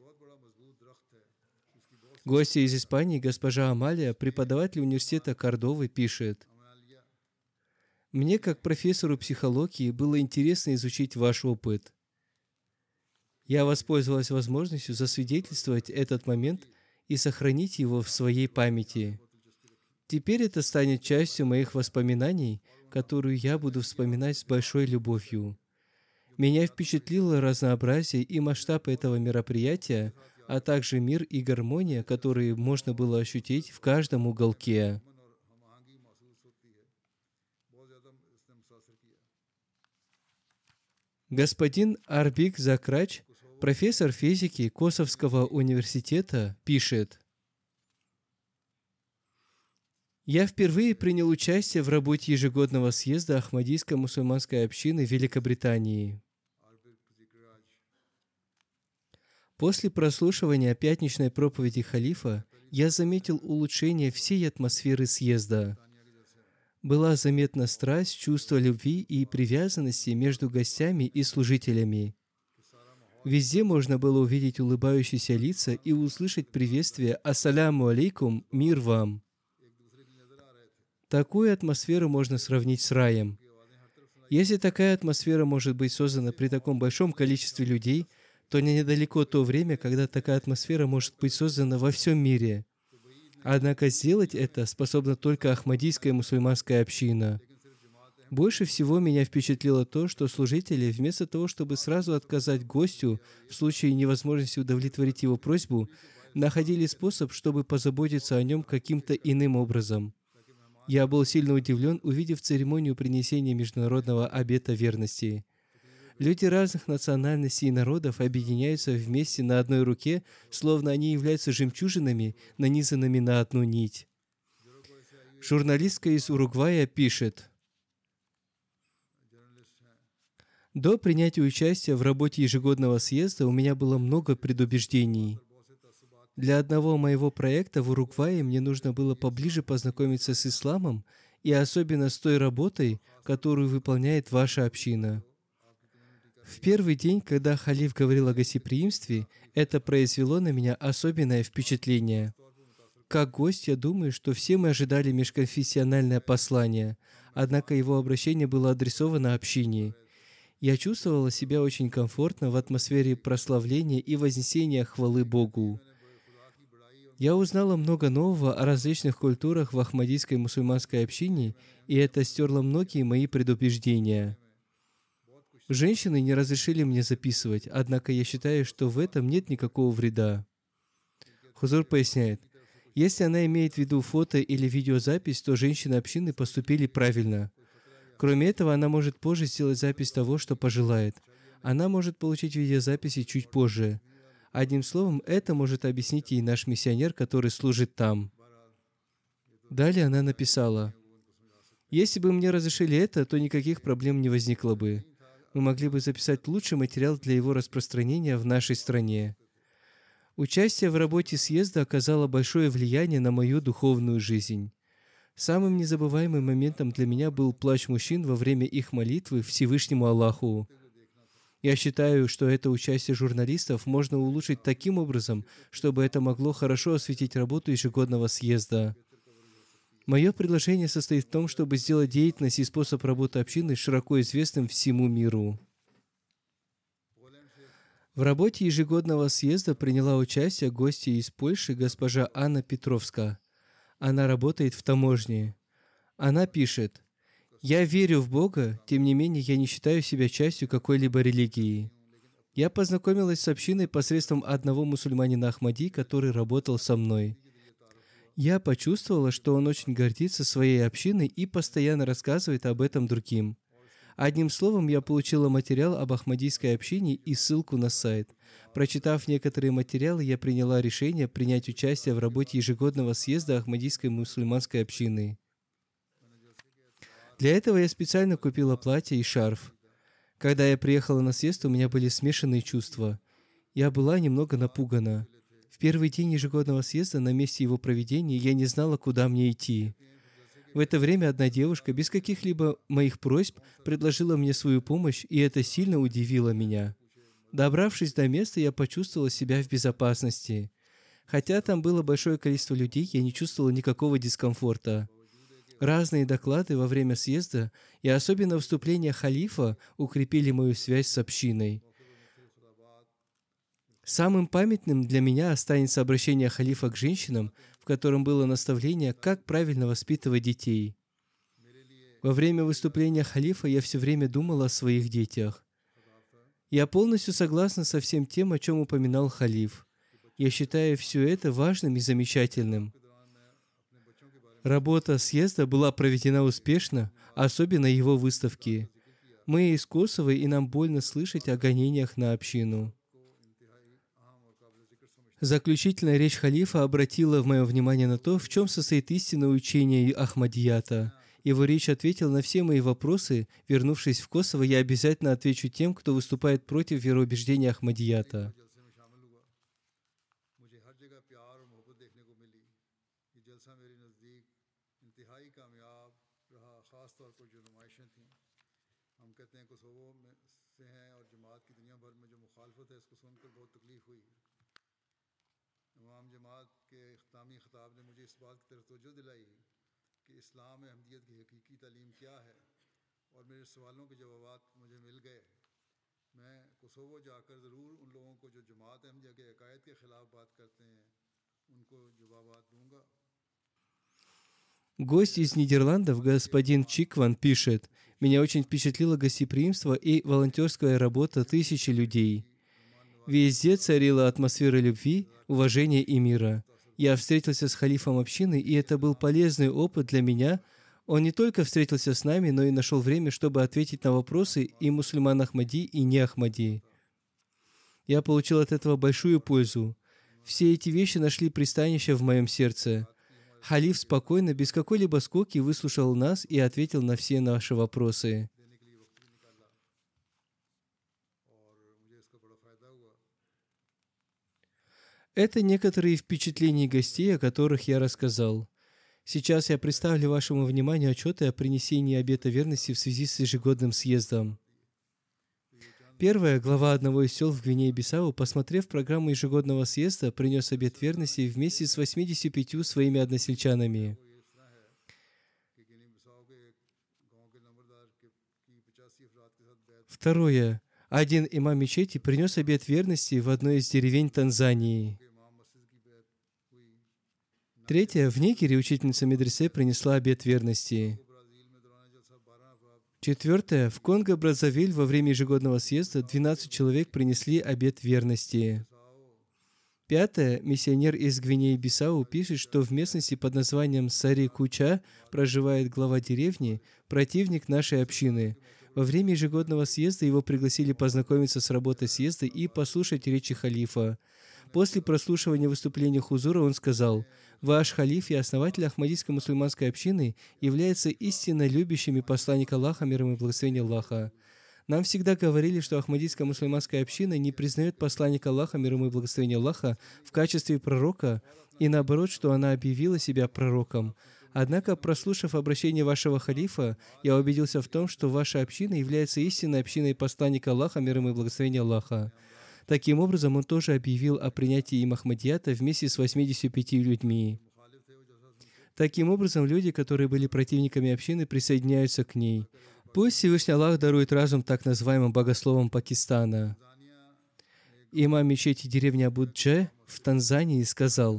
Гостья из Испании, госпожа Амалия, преподаватель университета Кордовы, пишет: «Мне, как профессору психологии, было интересно изучить ваш опыт. Я воспользовалась возможностью засвидетельствовать этот момент и сохранить его в своей памяти. Теперь это станет частью моих воспоминаний, которую я буду вспоминать с большой любовью. Меня впечатлило разнообразие и масштаб этого мероприятия, а также мир и гармония, которые можно было ощутить в каждом уголке». Господин Арбик Закрач, профессор физики Косовского университета, пишет: «Я впервые принял участие в работе ежегодного съезда Ахмадийской мусульманской общины Великобритании. После прослушивания пятничной проповеди халифа я заметил улучшение всей атмосферы съезда. Была заметна страсть, чувство любви и привязанности между гостями и служителями. Везде можно было увидеть улыбающиеся лица и услышать приветствие «Ассаляму алейкум, мир вам». Такую атмосферу можно сравнить с раем. Если такая атмосфера может быть создана при таком большом количестве людей, то недалеко то время, когда такая атмосфера может быть создана во всем мире. Однако сделать это способна только Ахмадийская мусульманская община. Больше всего меня впечатлило то, что служители, вместо того, чтобы сразу отказать гостю в случае невозможности удовлетворить его просьбу, находили способ, чтобы позаботиться о нем каким-то иным образом. Я был сильно удивлен, увидев церемонию принесения международного обета верности. Люди разных национальностей и народов объединяются вместе на одной руке, словно они являются жемчужинами, нанизанными на одну нить. Журналистка из Уругвая пишет: «До принятия участия в работе ежегодного съезда у меня было много предубеждений. Для одного моего проекта в Уругвае мне нужно было поближе познакомиться с исламом и особенно с той работой, которую выполняет ваша община. В первый день, когда халиф говорил о гостеприимстве, это произвело на меня особенное впечатление. Как гость, я думаю, что все мы ожидали межконфессиональное послание, однако его обращение было адресовано общине. Я чувствовала себя очень комфортно в атмосфере прославления и вознесения хвалы Богу. Я узнала много нового о различных культурах в Ахмадийской мусульманской общине, и это стерло многие мои предубеждения. Женщины не разрешили мне записывать, однако я считаю, что в этом нет никакого вреда». Хузур поясняет: «Если она имеет в виду фото или видеозапись, то женщины общины поступили правильно. Кроме этого, она может позже сделать запись того, что пожелает. Она может получить видеозаписи чуть позже. Одним словом, это может объяснить ей наш миссионер, который служит там». Далее она написала: «Если бы мне разрешили это, то никаких проблем не возникло бы. Мы могли бы записать лучший материал для его распространения в нашей стране. Участие в работе съезда оказало большое влияние на мою духовную жизнь. Самым незабываемым моментом для меня был плач мужчин во время их молитвы Всевышнему Аллаху. Я считаю, что это участие журналистов можно улучшить таким образом, чтобы это могло хорошо осветить работу ежегодного съезда. Мое предложение состоит в том, чтобы сделать деятельность и способ работы общины широко известным всему миру». В работе ежегодного съезда приняла участие гостья из Польши госпожа Анна Петровская. Она работает в таможне. Она пишет: Я верю в Бога, тем не менее я не считаю себя частью какой-либо религии. Я познакомилась с общиной посредством одного мусульманина Ахмади, который работал со мной. Я почувствовала, что он очень гордится своей общиной и постоянно рассказывает об этом другим. Одним словом, я получила материал об ахмадийской общине и ссылку на сайт. Прочитав некоторые материалы, я приняла решение принять участие в работе ежегодного съезда Ахмадийской мусульманской общины. Для этого я специально купила платье и шарф. Когда я приехала на съезд, у меня были смешанные чувства. Я была немного напугана. В первый день ежегодного съезда, на месте его проведения, я не знала, куда мне идти. В это время одна девушка, без каких-либо моих просьб, предложила мне свою помощь, и это сильно удивило меня. Добравшись до места, я почувствовала себя в безопасности. Хотя там было большое количество людей, я не чувствовала никакого дискомфорта. Разные доклады во время съезда и особенно выступления халифа укрепили мою связь с общиной. Самым памятным для меня останется обращение халифа к женщинам, в котором было наставление, как правильно воспитывать детей. Во время выступления халифа я все время думала о своих детях. Я полностью согласна со всем тем, о чем упоминал халиф. Я считаю все это важным и замечательным. Работа съезда была проведена успешно, особенно его выставки. Мы из Косово, и нам больно слышать о гонениях на общину. Заключительная речь халифа обратила мое внимание на то, в чем состоит истинное учение Ахмадията. Его речь ответила на все мои вопросы. Вернувшись в Косово, я обязательно отвечу тем, кто выступает против вероубеждения Ахмадията. Гость из Нидерландов, господин Чикван, пишет: «Меня очень впечатлило гостеприимство и волонтерская работа тысячи людей. Везде царила атмосфера любви, уважения и мира. Я встретился с халифом общины, и это был полезный опыт для меня. Он не только встретился с нами, но и нашел время, чтобы ответить на вопросы и мусульман Ахмади, и не Ахмади. Я получил от этого большую пользу. Все эти вещи нашли пристанище в моем сердце. Халиф спокойно, без какой-либо скуки, выслушал нас и ответил на все наши вопросы». Это некоторые впечатления гостей, о которых я рассказал. Сейчас я представлю вашему вниманию отчеты о принесении обета верности в связи с ежегодным съездом. Первая глава одного из сел в Гвинее-Бисау, посмотрев программу ежегодного съезда, принес обет верности вместе с восьмидесятью пятью своими односельчанами. Второе. Один имам мечети принес обет верности в одной из деревень Танзании. Третье. В Нигере учительница медресе принесла обет верности. Четвертое. В Конго-Браззавиль во время ежегодного съезда двенадцать человек принесли обет верности. Пятое. Миссионер из Гвинеи-Бисау пишет, что в местности под названием Сари-Куча проживает глава деревни, противник нашей общины. Во время ежегодного съезда его пригласили познакомиться с работой съезда и послушать речи халифа. После прослушивания выступления Хузура он сказал: «Ваш халиф и основатель Ахмадийской мусульманской общины являются истинно любящими посланника Аллаха, мир ему и благословение Аллаха. Нам всегда говорили, что Ахмадийская мусульманская община не признает посланника Аллаха, мир ему и благословение Аллаха, в качестве пророка, и наоборот, что она объявила себя пророком. Однако, прослушав обращение вашего халифа, я убедился в том, что ваша община является истинной общиной посланника Аллаха, мир ему и благословение Аллаха». Таким образом, он тоже объявил о принятии им Ахмадията вместе с восьмидесятью пятью людьми. Таким образом, люди, которые были противниками общины, присоединяются к ней. Пусть Всевышний Аллах дарует разум так называемым богословам Пакистана. Имам мечети деревни Абудже в Танзании сказал: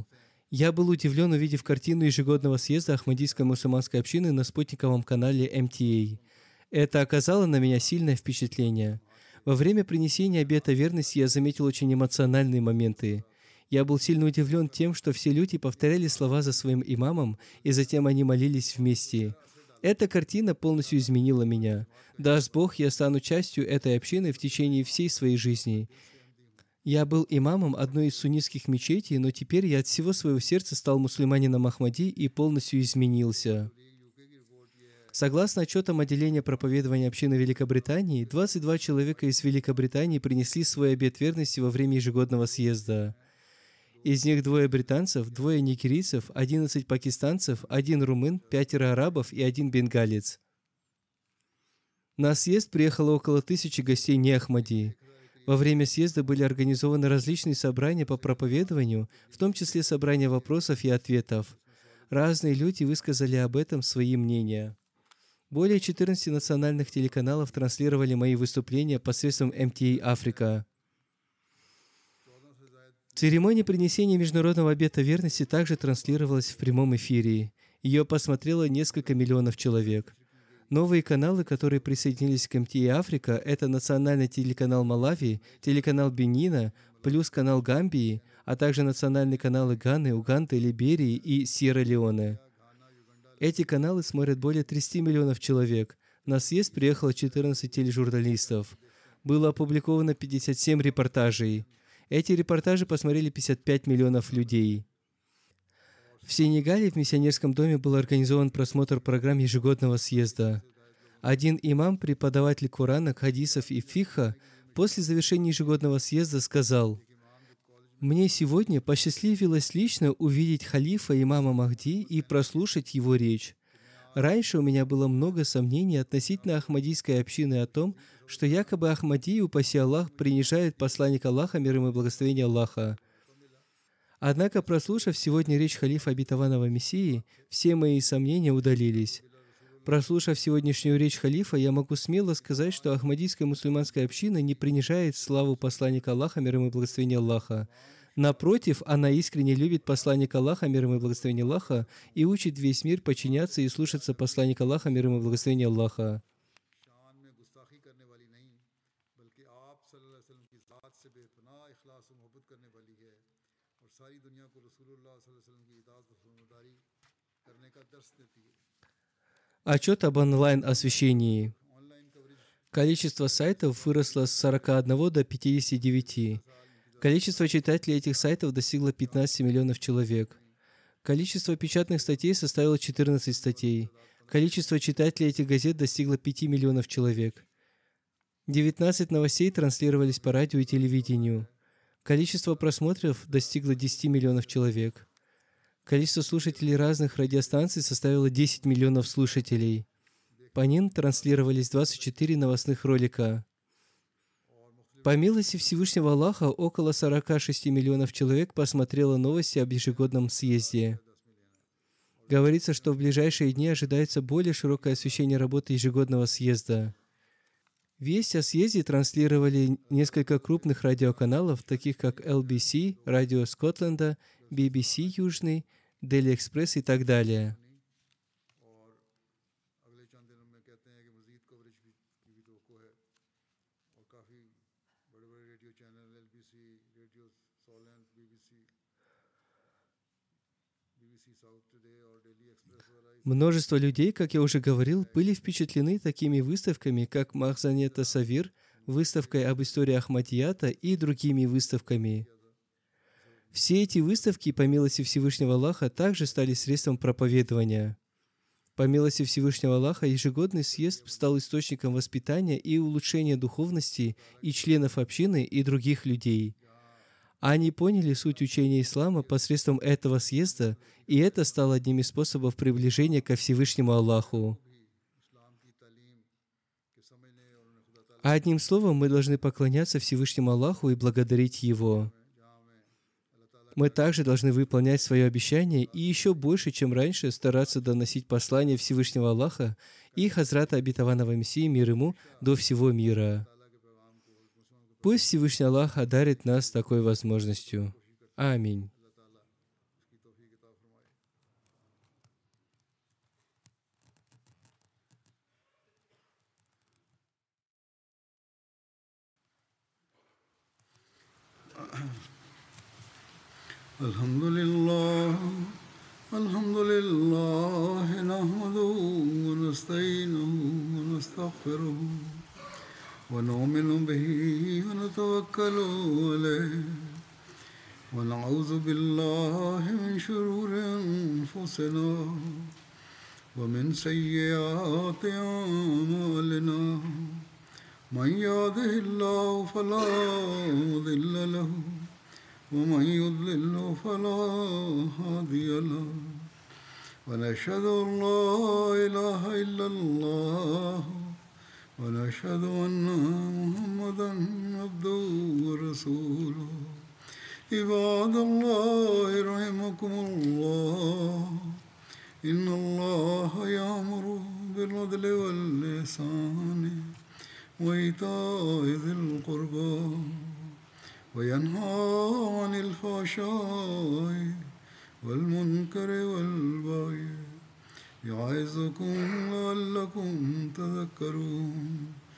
Я был удивлен, увидев картину ежегодного съезда Ахмадийской мусульманской общины на спутниковом канале эм ти эй. Это оказало на меня сильное впечатление. Во время принесения обета верности я заметил очень эмоциональные моменты. Я был сильно удивлен тем, что все люди повторяли слова за своим имамом, и затем они молились вместе. Эта картина полностью изменила меня. Даст Бог, я стану частью этой общины в течение всей своей жизни. Я был имамом одной из суннитских мечетей, но теперь я от всего своего сердца стал мусульманином Ахмади и полностью изменился. Согласно отчетам отделения проповедования общины Великобритании, двадцать два человека из Великобритании принесли свой обет верности во время ежегодного съезда. Из них двое британцев, двое нигерийцев, одиннадцать пакистанцев, один румын, пятеро арабов и один бенгалец. На съезд приехало около тысячи гостей не Ахмади. Во время съезда были организованы различные собрания по проповедованию, в том числе собрания вопросов и ответов. Разные люди высказали об этом свои мнения. Более четырнадцати национальных телеканалов транслировали мои выступления посредством эм ти эй Африка. Церемония принесения международного обета верности также транслировалась в прямом эфире. Ее посмотрело несколько миллионов человек. Новые каналы, которые присоединились к эм ти эй Африка, это национальный телеканал Малави, телеканал Бенина, плюс канал Гамбии, а также национальные каналы Ганы, Уганды, Либерии и Сьерра-Леоне. Эти каналы смотрят более тридцати миллионов человек. На съезд приехало четырнадцать тележурналистов. Было опубликовано пятьдесят семь репортажей. Эти репортажи посмотрели пятьдесят пять миллионов людей. В Сенегале в миссионерском доме был организован просмотр программ ежегодного съезда. Один имам, преподаватель Корана, хадисов и фикха, после завершения ежегодного съезда сказал: «Мне сегодня посчастливилось лично увидеть халифа имама Махди и прослушать его речь. Раньше у меня было много сомнений относительно ахмадийской общины о том, что якобы Ахмадии, упаси Аллах, принижают посланника Аллаха, мир ему и благословение Аллаха. Однако, прослушав сегодня речь халифа обетованного Мессии, все мои сомнения удалились. Прослушав сегодняшнюю речь халифа, я могу смело сказать, что ахмадийская мусульманская община не принижает славу посланника Аллаха, мир ему и благословение Аллаха. Напротив, она искренне любит посланника Аллаха, мир ему и благословение Аллаха, и учит весь мир подчиняться и слушаться посланника Аллаха, мир ему и благословение Аллаха». Отчет об онлайн-освещении. Количество сайтов выросло с сорока одного до пятидесяти девяти. Количество читателей этих сайтов достигло пятнадцати миллионов человек. Количество печатных статей составило четырнадцать статей. Количество читателей этих газет достигло пяти миллионов человек. девятнадцать новостей транслировались по радио и телевидению. Количество просмотров достигло десяти миллионов человек. Количество слушателей разных радиостанций составило десять миллионов слушателей. По ним транслировались двадцать четыре новостных ролика. По милости Всевышнего Аллаха, около сорока шести миллионов человек посмотрело новости об ежегодном съезде. Говорится, что в ближайшие дни ожидается более широкое освещение работы ежегодного съезда. Весть о съезде транслировали несколько крупных радиоканалов, таких как эл би си, радио Скотланда, би би си Южный, Дели Экспресс и так далее. Множество людей, как я уже говорил, были впечатлены такими выставками, как Махзане Тасавир, выставкой об истории Ахмадията и другими выставками. Все эти выставки, по милости Всевышнего Аллаха, также стали средством проповедования. По милости Всевышнего Аллаха, ежегодный съезд стал источником воспитания и улучшения духовности и членов общины, и других людей. Они поняли суть учения ислама посредством этого съезда, и это стало одним из способов приближения ко Всевышнему Аллаху. А одним словом, мы должны поклоняться Всевышнему Аллаху и благодарить Его. Мы также должны выполнять свое обещание и еще больше, чем раньше, стараться доносить послание Всевышнего Аллаха и Хазрата Обетованного Мессии, мир ему, до всего мира. Пусть Всевышний Аллах одарит нас такой возможностью. Аминь. الحمد لله الحمد لله نحمده ونستعينه ونستغفره ونؤمن به ونتوكل عليه ونعوذ بالله من شرور أنفسنا ومن سيئات أعمالنا من يهده الله فلا مضل له ومن يضلل فلا هادي له ونشهد أن لا إله إلا الله ونشهد أن محمدا عبده ورسوله عباد الله رحمكم الله إن الله يأمر بالعدل والإحسان وإيتاء ذي القربى وينهى عن الفحشاء والمنكر والبغي يعظكم لعلكم تذكرون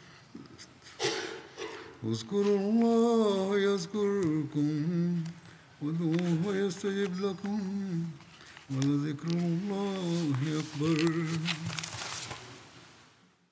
اذكروا الله يذكركم وادعوه يستجب لكم ولذكر الله أكبر